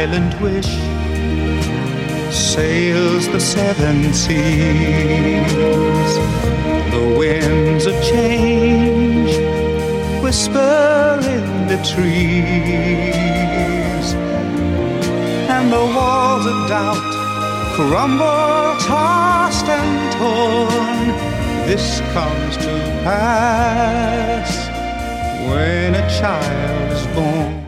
silent wish sails the seven seas. The winds of change whisper in the trees, and the walls of doubt crumble, tossed and torn. This comes to pass when a child is born.